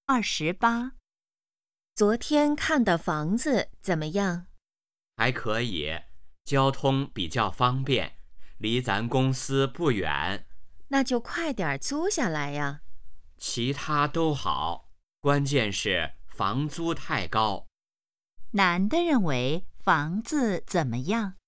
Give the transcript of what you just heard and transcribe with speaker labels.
Speaker 1: 28。
Speaker 2: 昨天看的房子怎么样？
Speaker 3: 还可以，交通比较方便，离咱公司不远。
Speaker 2: 那就快点租下来呀。
Speaker 3: 其他都好，关键是房租太高。
Speaker 1: 男的认为房子怎么样？